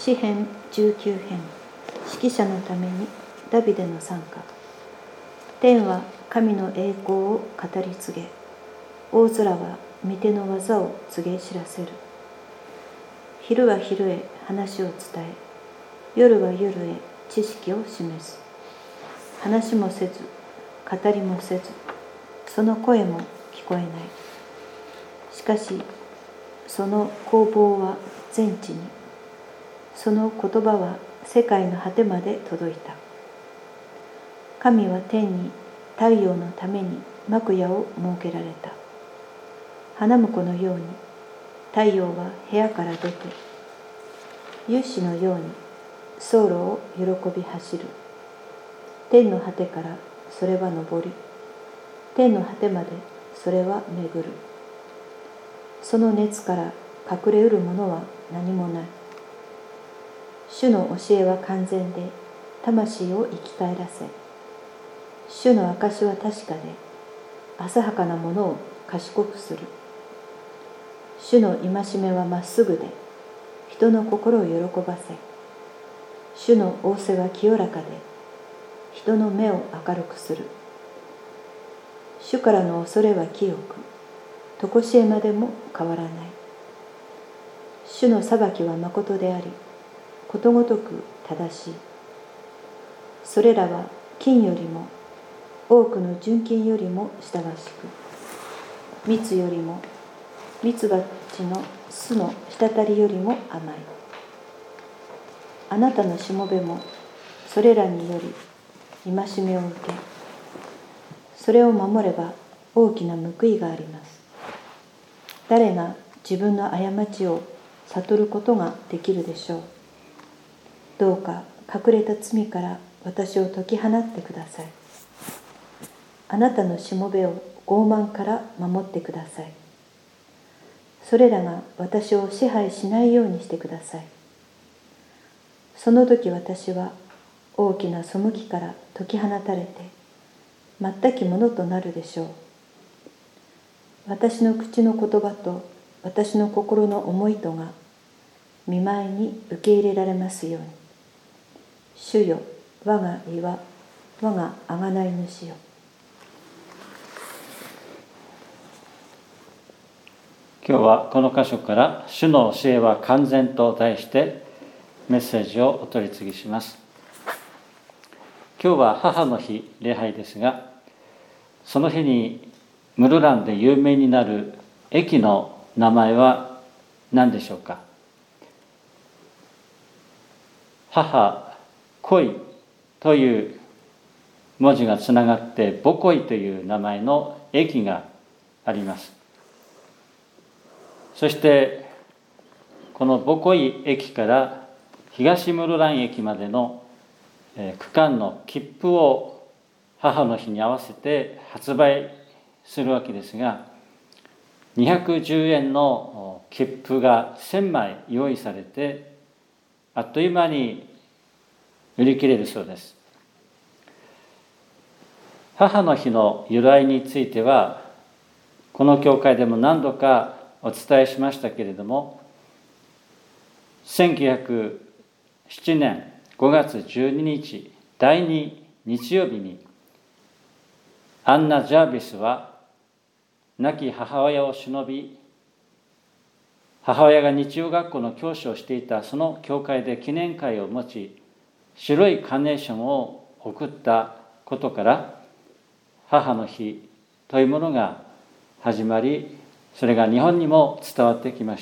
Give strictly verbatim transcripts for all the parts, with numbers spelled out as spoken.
詩編じゅうきゅう編、指揮者のためにダビデの賛歌。天は神の栄光を語り継げ、大空は御手の技を告げ知らせる。昼は昼へ話を伝え、夜は夜へ知識を示す。話もせず、語りもせず、その声も聞こえない。しかし、その攻防は全地に、その言葉は世界の果てまで届いた。神は天に太陽のために幕屋を設けられた。花婿のように太陽は部屋から出て、勇士のように走路を喜び走る。天の果てからそれは昇り、天の果てまでそれは巡る。その熱から隠れうるものは何もない。主の教えは完全で、魂を生き返らせ、主の証は確かで、浅はかなものを賢くする。主の戒めはまっすぐで、人の心を喜ばせ、主の仰せは清らかで、人の目を明るくする。主からの恐れは清く、とこしえまでも変わらない。主の裁きは誠であり、ことごとく正しい。それらは金よりも、多くの純金よりも親しく、蜜よりも、蜜蜂の巣の滴りよりも甘い。あなたのしもべも、それらにより戒めを受け、それを守れば大きな報いがあります。誰が自分の過ちを悟ることができるでしょう。どうか隠れた罪から私を解き放ってください。あなたのしもべを傲慢から守ってください。それらが私を支配しないようにしてください。その時私は大きな背きから解き放たれて、全きものとなるでしょう。私の口の言葉と私の心の思いとが御前に受け入れられますように。主よ、我が岩、我が贖い主よ。 今日はこの箇所から「主の教えは完全」と題してメッセージをお取り次ぎします。今日は母の日礼拝ですが、その日にムルランで有名になる駅の名前は何でしょうか。母恋という文字がつながって母恋という名前の駅があります。そしてこの母恋駅から東ムルラン駅までの区間の切符を母の日に合わせて発売するわけですが、にひゃくじゅうえんの切符がせんまい用意されて、あっという間に売り切れるそうです。母の日の由来については、この教会でも何度かお伝えしましたけれども、せんきゅうひゃくななねんごがつじゅうににち、第二日曜日に、アンナ・ジャービスは亡き母親を偲び、母親が日曜学校の教師をしていたその教会で記念会を持ち、白いカーネーションを贈ったことから、母の日というものが始まり、それが日本にも伝わってきました。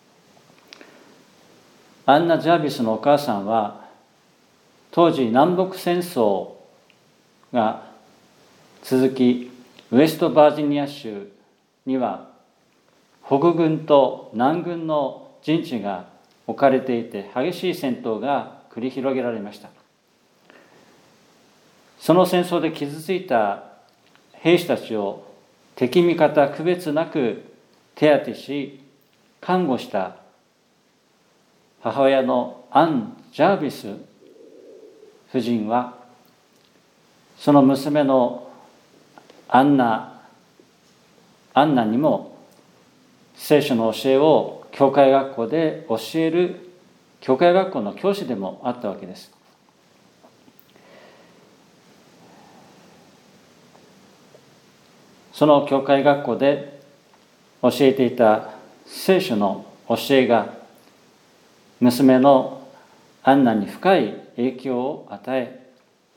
アンナ・ジャービスのお母さんは、当時南北戦争が続き、ウエストバージニア州には北軍と南軍の陣地が置かれていて、激しい戦闘が繰り広げられました。その戦争で傷ついた兵士たちを敵味方区別なく手当てし、看護した母親のアン・ジャービス夫人は、その娘のアンナ、アンナにも聖書の教えを教会学校で教える教会学校の教師でもあったわけです。その教会学校で教えていた聖書の教えが娘のアンナに深い影響を与え、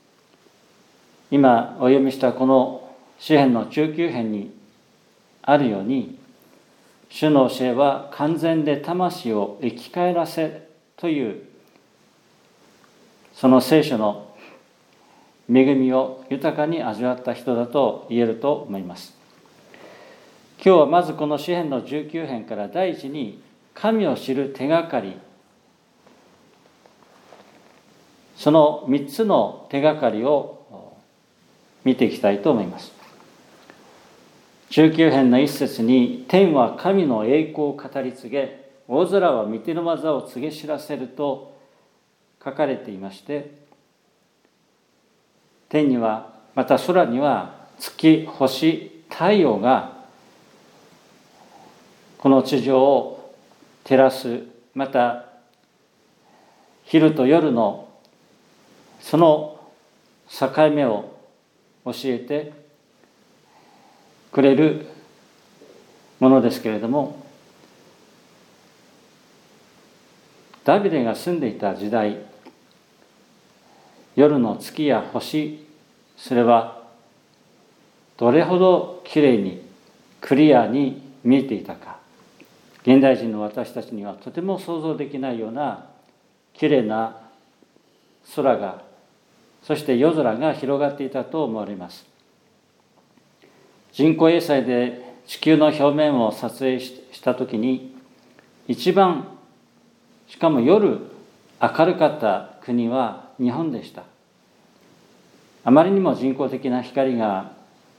今お読みしたこの詩編のじゅうきゅう編にあるように、主の教えは完全で魂を生き返らせというその聖書の恵みを豊かに味わった人だと言えると思います。今日はまずこの詩編のじゅうきゅう編から第一に神を知る手がかり、そのみっつの手がかりを見ていきたいと思います。じゅうきゅう編の一節に、天は神の栄光を語り継げ、大空は御手の技を告げ知らせると書かれていまして、天にはまた空には月、星、太陽がこの地上を照らす、また昼と夜のその境目を教えてくれるものですけれども、ダビデが住んでいた時代、夜の月や星、それはどれほどきれいにクリアに見えていたか、現代人の私たちにはとても想像できないようなきれいな空が、そして夜空が広がっていたと思われます。人工衛星で地球の表面を撮影したときに、一番しかも夜明るかった国は日本でした。あまりにも人工的な光が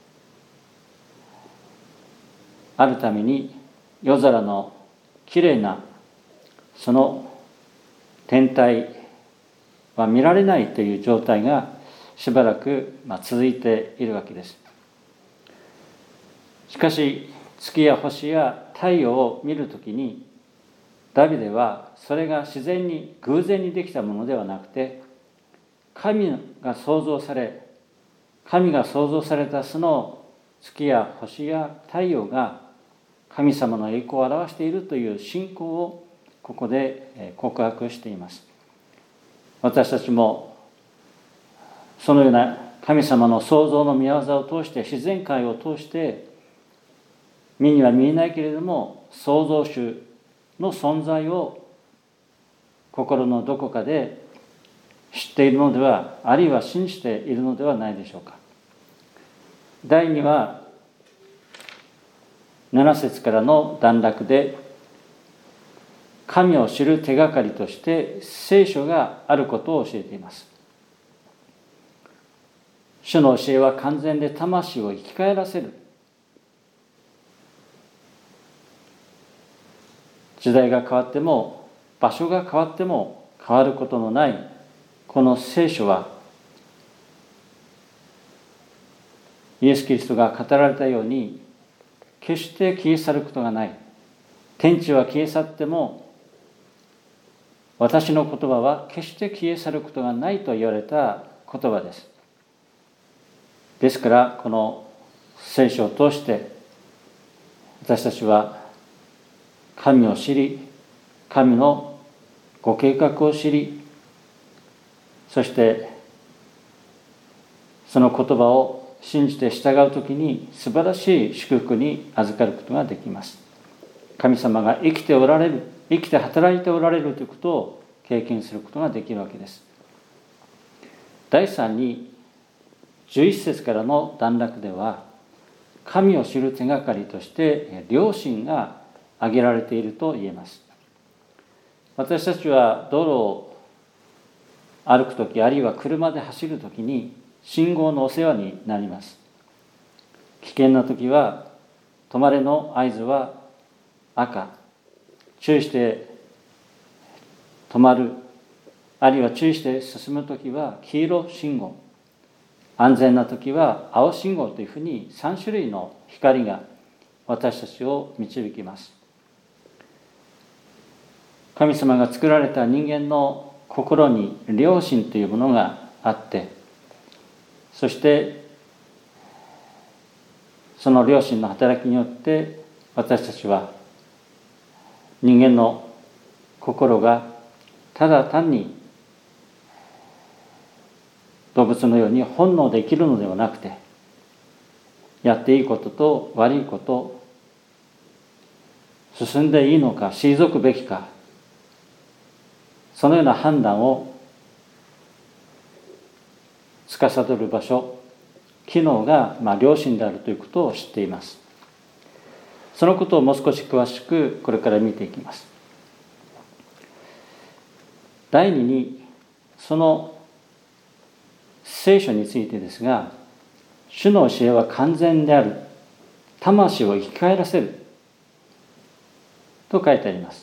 あるために、夜空のきれいなその天体は見られないという状態がしばらく続いているわけです。しかし月や星や太陽を見るときに、ダビデはそれが自然に偶然にできたものではなくて、神が創造され神が創造されたその月や星や太陽が神様の栄光を表しているという信仰をここで告白しています。私たちもそのような神様の創造の御業を通して、自然界を通して、目には見えないけれども創造主の存在を心のどこかで知っているのでは、あるいは信じているのではないでしょうか。第二はなな節からの段落で、神を知る手がかりとして聖書があることを教えています。主の教えは完全で魂を生き返らせる。時代が変わっても場所が変わっても変わることのないこの聖書は、イエス・キリストが語られたように決して消え去ることがない。天地は消え去っても私の言葉は決して消え去ることがないと言われた言葉です。ですからこの聖書を通して私たちは神を知り、神のご計画を知り、そしてその言葉を信じて従うときに素晴らしい祝福に預かることができます。神様が生きておられる、生きて働いておられるということを経験することができるわけです。第三にじゅういち節からの段落では、神を知る手がかりとして良心が挙げられていると言えます。私たちは道路を歩くとき、あるいは車で走るときに信号のお世話になります。危険なときは止まれの合図は赤、注意して止まる、あるいは注意して進むときは黄色信号、安全なときは青信号というふうにさん種類の光が私たちを導きます。 神様が作られた人間の心に良心というものがあって、そしてその良心の働きによって私たちは人間の心がただ単に動物のように本能で生きるのではなくて、やっていいことと悪いこと、進んでいいのか退くべきか、そのような判断を司る場所、機能がまあ良心であるということを知っています。そのことをもう少し詳しくこれから見ていきます。第二に、その聖書についてですが、主の教えは完全である、魂を生き返らせると書いてあります。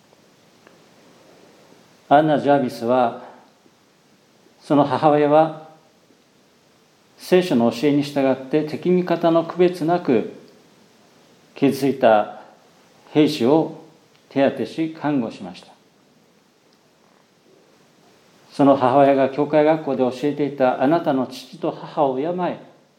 アンナ・ジャービスは、その母親は聖書の教えに従って敵味方の区別なく傷ついた兵士を手当てし看護しました。その母親が教会学校で教えていたあなたの父と母を敬え、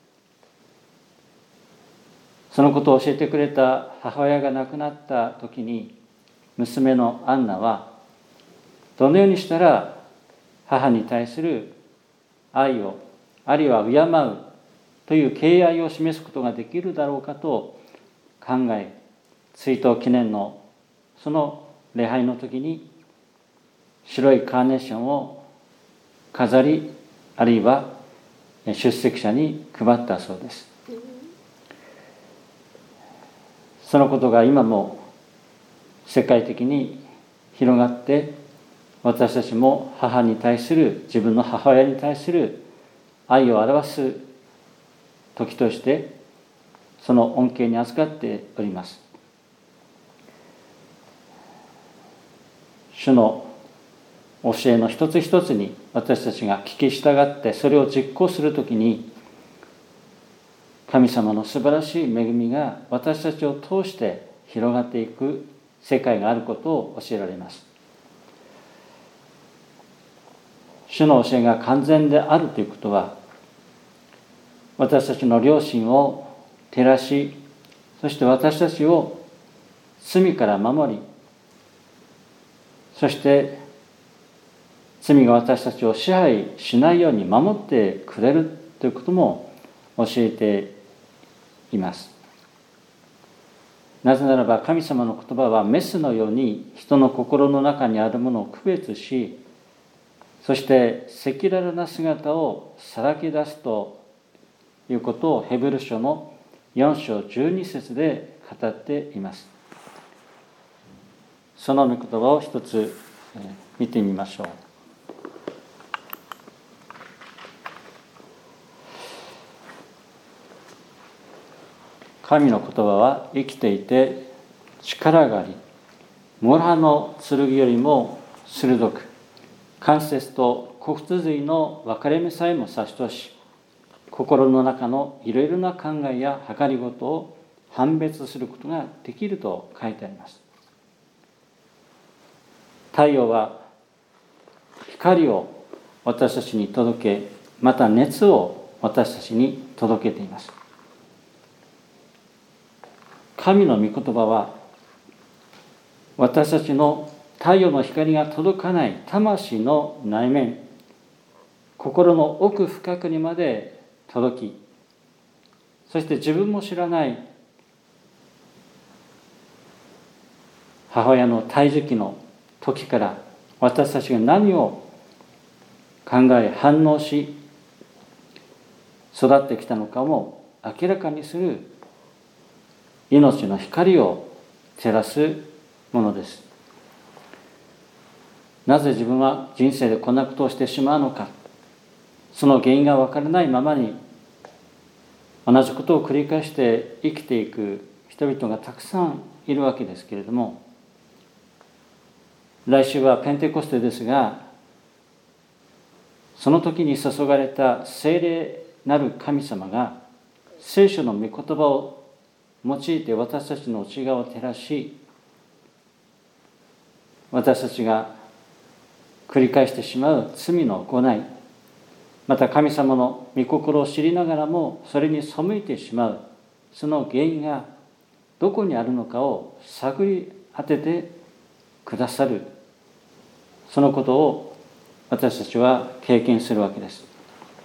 そのことを教えてくれた母親が亡くなった時に、娘のアンナはどのようにしたら母に対する愛を、あるいは敬うという敬愛を示すことができるだろうかと考え、追悼記念のその礼拝の時に白いカーネーションを飾り、あるいは出席者に配ったそうです。そのことが今も世界的に広がって、私たちも母に対する、自分の母親に対する愛を表す時としてその恩恵に預かっております。主の教えの一つ一つに私たちが聞き従ってそれを実行するときに、神様の素晴らしい恵みが私たちを通して広がっていく世界があることを教えられます。主の教えが完全であるということは、私たちの良心を照らし、そして私たちを罪から守り、そして罪が私たちを支配しないように守ってくれるということも教えています。なぜならば神様の言葉はメスのように人の心の中にあるものを区別し、そして赤裸々な姿をさらけ出すということをヘブル書のよん章じゅうに節で語っています。その御言葉を一つ見てみましょう。神の言葉は生きていて力があり、モロハの剣よりも鋭く、関節と骨髄の分かれ目さえも差し通し、心の中のいろいろな考えや計りごとを判別することができると書いてあります。太陽は光を私たちに届け、また熱を私たちに届けています。神の御言葉は私たちの太陽の光が届かない魂の内面、心の奥深くにまで届き、そして自分も知らない母親の胎児期の時から私たちが何を考え反応し育ってきたのかも明らかにする命の光を照らすものです。なぜ自分は人生でこんなことをしてしまうのか、その原因が分からないままに同じことを繰り返して生きていく人々がたくさんいるわけですけれども、来週はペンテコステですが、その時に注がれた聖霊なる神様が聖書の御言葉を用いて私たちの内側を照らし、 私たちが繰り返してしまう罪の行い、また神様の御心を知りながらもそれに背いてしまうその原因がどこにあるのかを探り当ててくださる、そのことを私たちは経験するわけです。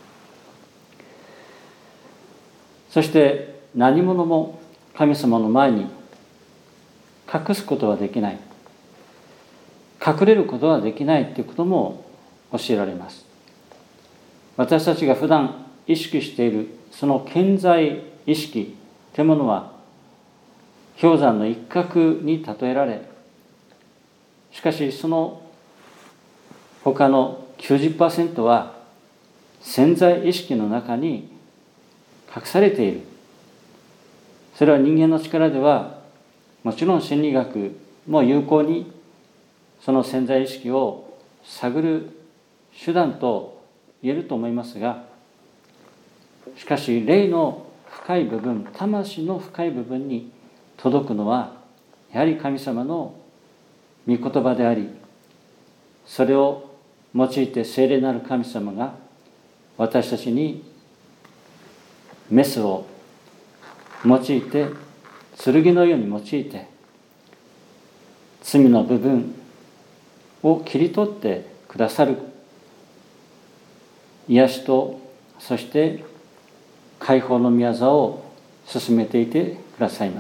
そして何者も神様の前に隠すことはできない、隠れることはできないということも教えられます。私たちが普段意識しているその顕在意識というものは氷山の一角に例えられ、しかしその他の きゅうじゅっパーセント は潜在意識の中に隠されている。それは人間の力ではもちろん心理学も有効にその潜在意識を探る手段と言えると思いますが、しかし霊の深い部分、魂の深い部分に届くのはやはり神様の御言葉であり、それを用いて聖霊なる神様が私たちにメスを用いて、剣のように用いて罪の部分を切り取ってくださる癒しと、そして解放の御業を進めていてくださいます。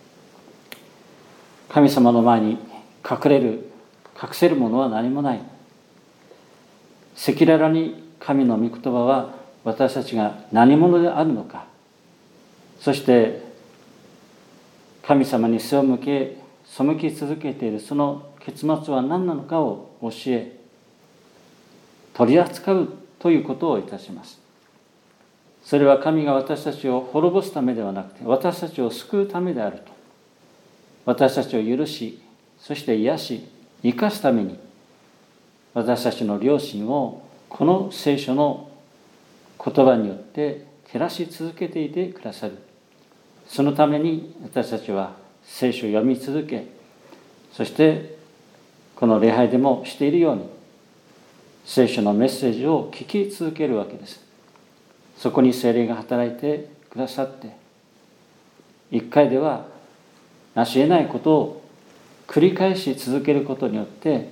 神様の前に隠れる、隠せるものは何もない。赤裸々に神の御言葉は私たちが何者であるのか、そして神様に背を向け背き続けているその結末は何なのかを教え取り扱うということをいたします。それは神が私たちを滅ぼすためではなくて、私たちを救うためであると、私たちを許し、そして癒し生かすために私たちの良心をこの聖書の言葉によって照らし続けていてくださる。そのために私たちは聖書を読み続け、そしてこの礼拝でもしているように聖書のメッセージを聞き続けるわけです。そこに聖霊が働いてくださって、一回ではなし得ないことを繰り返し続けることによって、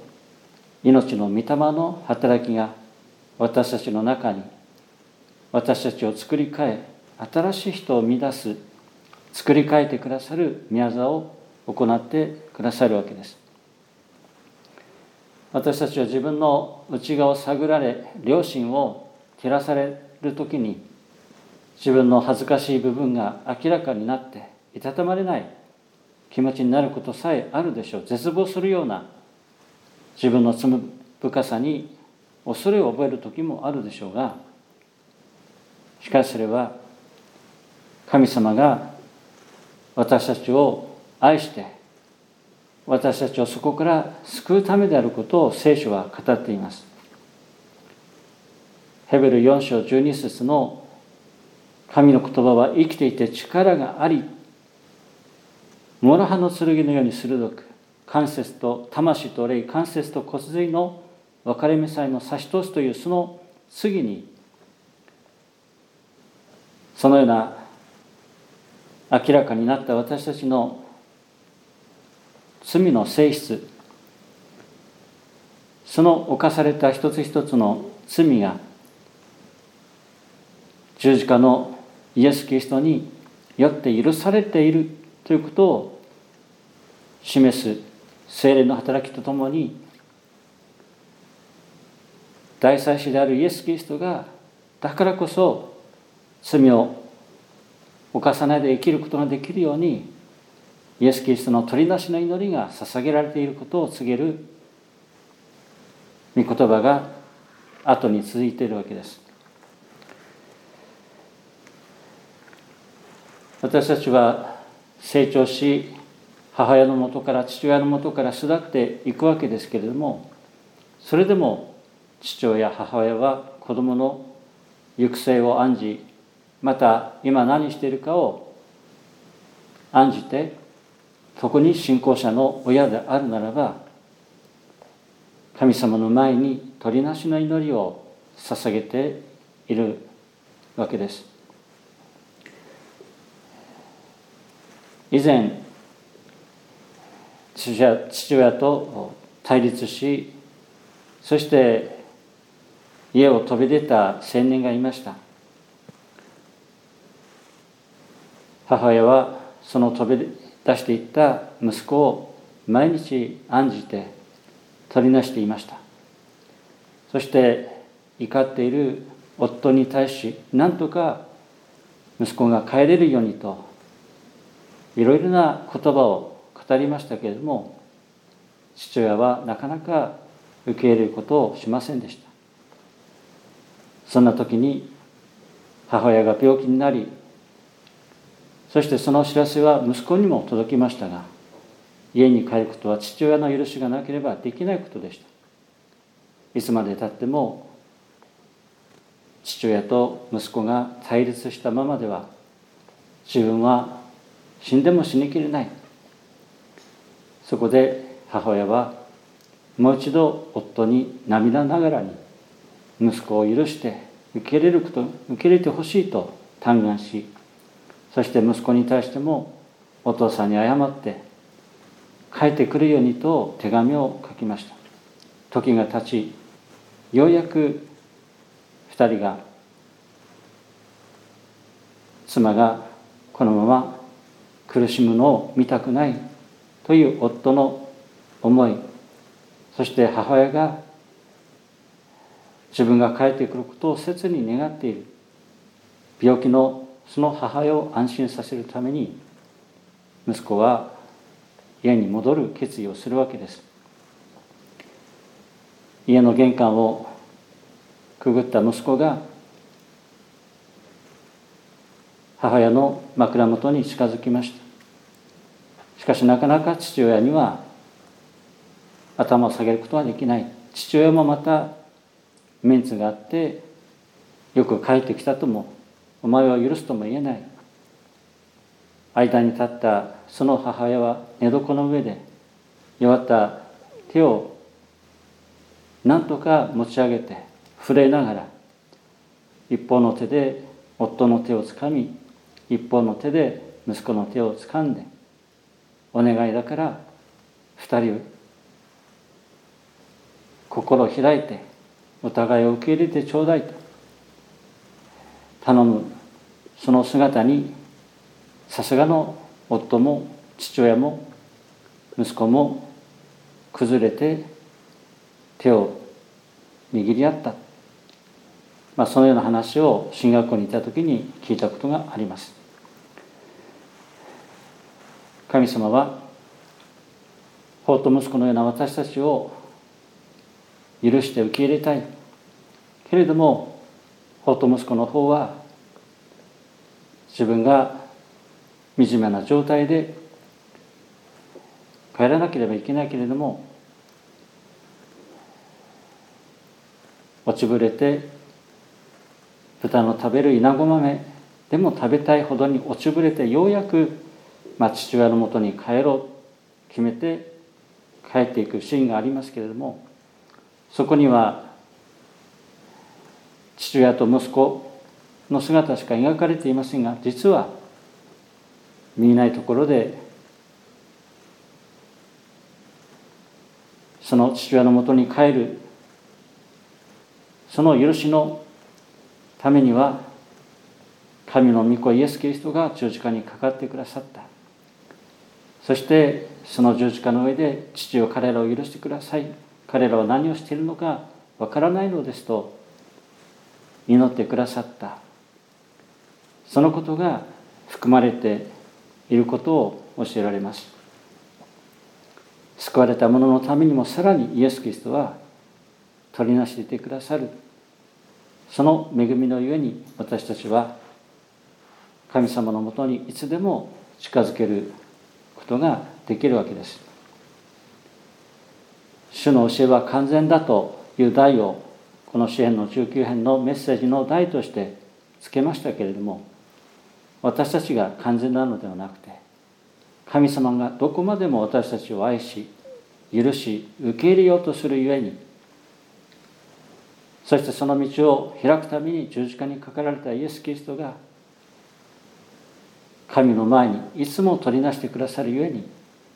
命の御霊の働きが私たちの中に、私たちを作り変え、新しい人を生み出す、作り変えてくださる御業を行ってくださるわけです。私たちは自分の内側を探られ、良心を照らされるときに、自分の恥ずかしい部分が明らかになっていたたまれない気持ちになることさえあるでしょう。絶望するような自分の罪深さに恐れを覚える時もあるでしょうが、しかしそれは神様が私たちを愛して私たちをそこから救うためであることを聖書は語っています。ヘベルよん章じゅうに節の神の言葉は生きていて力があり、諸刃の剣のように鋭く、関節と魂と霊、関節と骨髄の分かれ目さえの差し通すというその次に、そのような明らかになった私たちの罪の性質、その犯された一つ一つの罪が十字架のイエス・キリストによって許されているということを示す聖霊の働きとともに、大祭司であるイエス・キリストがだからこそ罪を犯さないで生きることができるように、イエス・キリストの取りなしの祈りが捧げられていることを告げる御言葉が後に続いているわけです。私たちは成長し、母親のもとから父親のもとから巣立っていくわけですけれども、それでも父親母親は子供の行く末を案じ、また今何しているかを案じて、特に信仰者の親であるならば、 神様の前に取りなしの祈りを捧げているわけです。以前、父親、父親と対立し、そして家を飛び出た青年がいました。母親はその飛び出していった息子を毎日案じて取りなしていました。そして怒っている夫に対し、なんとか息子が帰れるようにといろいろな言葉を語りましたけれども、父親はなかなか受け入れることをしませんでした。そんな時に母親が病気になり、そしてその知らせは息子にも届きましたが、家に帰ることは父親の許しがなければできないことでした。いつまでたっても父親と息子が対立したままでは、自分は死んでも死にきれない。そこで母親はもう一度夫に涙ながらに息子を許して受け入れること、受け入れてほしいと嘆願し、そして息子に対してもお父さんに謝って帰ってくるようにと手紙を書きました。時が経ち、ようやく二人が、妻がこのまま苦しむのを見たくないという夫の思い、そして母親が自分が帰ってくることを切に願っている、病気のその母親を安心させるために、息子は家に戻る決意をするわけです。家の玄関をくぐった息子が母親の枕元に近づきました。しかしなかなか父親には頭を下げることはできない。父親もまたメンツがあって、よく帰ってきたとも、お前は許すとも言えない。間に立ったその母親は寝床の上で弱った手を何とか持ち上げて震えながら、一方の手で夫の手をつかみ、一方の手で息子の手をつかんで、お願いだから二人心を開いてお互いを受け入れてちょうだいと頼む。その姿にさすがの夫も父親も息子も崩れて手を握り合った、まあ、そのような話を進学校にいた時に聞いたことがあります。神様は法と息子のような私たちを許して受け入れたいけれども、法と息子の方は自分が惨めな状態で帰らなければいけないけれども、落ちぶれて豚の食べるイナゴ豆でも食べたいほどに落ちぶれて、ようやく、まあ、父親のもとに帰ろうと決めて帰っていくシーンがありますけれども、そこには父親と息子の姿しか描かれていませんが、実は見えないところでその父親のもとに帰る、その許しのためには神の御子イエス・キリストが十字架にかかってくださった。そしてその十字架の上で、父よ彼らを許してください、彼らは何をしているのかわからないのですと祈ってくださった。そのことが含まれていることを教えられます。救われた者のためにもさらにイエス・キリストは取りなしていてくださる。その恵みのゆえに私たちは神様のもとにいつでも近づけることができるわけです。主の教えは完全だという題をこの詩編のじゅうきゅう編のメッセージの題としてつけましたけれども、私たちが完全なのではなくて、神様がどこまでも私たちを愛し許し受け入れようとするゆえに、 そしてその道を開くために十字架にかかられたイエス・キリストが神の前にいつも取りなしてくださるゆえに、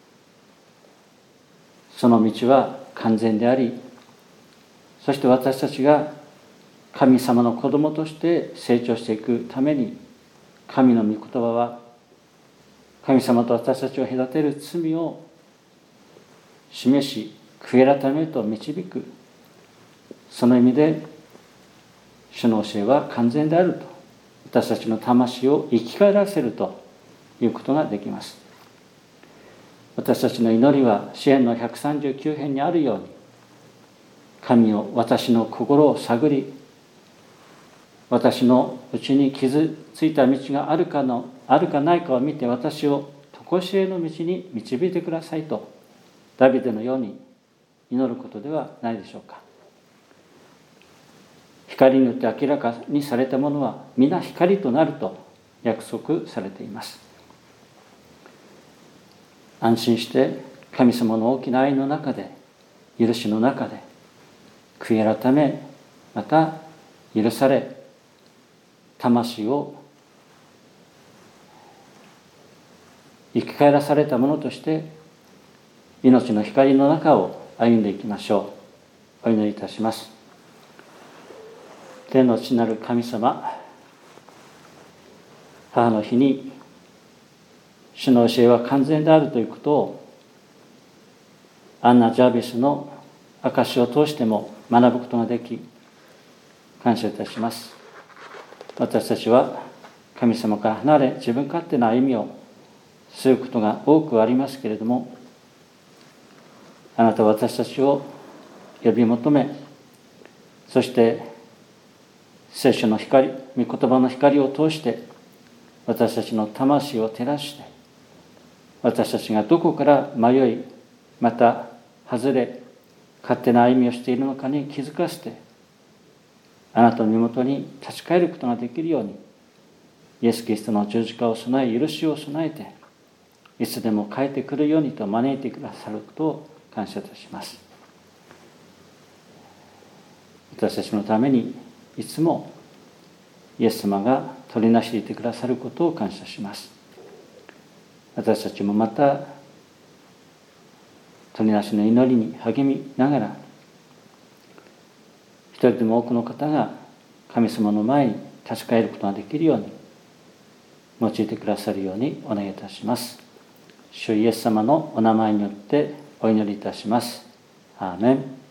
その道は完全であり、そして私たちが神様の子供として成長していくために、神の御言葉は神様と私たちを隔てる罪を示し、悔い改めと導く。その意味で主の教えは完全であると、私たちの魂を生き返らせるということができます。私たちの祈りは詩篇のひゃくさんじゅうきゅう編にあるように、神を私の心を探り、私のうちに傷ついた道があるかのあるかないかを見て、私を常しえの道に導いてくださいとダビデのように祈ることではないでしょうか。光によって明らかにされたものは皆光となると約束されています。安心して神様の大きな愛の中で、許しの中で悔い改め、また許され、魂を生き返らされたものとして命の光の中を歩んでいきましょう。お祈りいたします。天の父なる神様、母の日に主の教えは完全であるということをアンナ・ジャービスの証を通しても学ぶことができ、感謝いたします。私たちは神様から離れ、自分勝手な歩みをすることが多くありますけれども、あなたは私たちを呼び求め、そして聖書の光、御言葉の光を通して私たちの魂を照らして、私たちがどこから迷い、また外れ、勝手な歩みをしているのかに気づかせて、あなたの身元に立ち返ることができるように、イエス・キリストの十字架を備え、許しを備えて、いつでも帰ってくるようにと招いてくださることを感謝いたします。私たちのためにいつもイエス様が取りなしていてくださることを感謝します。私たちもまた取りなしの祈りに励みながら、一人でも多くの方が神様の前に立ち返ることができるように用いてくださるようにお願いいたします。主イエス様のお名前によってお祈りいたします。アーメン。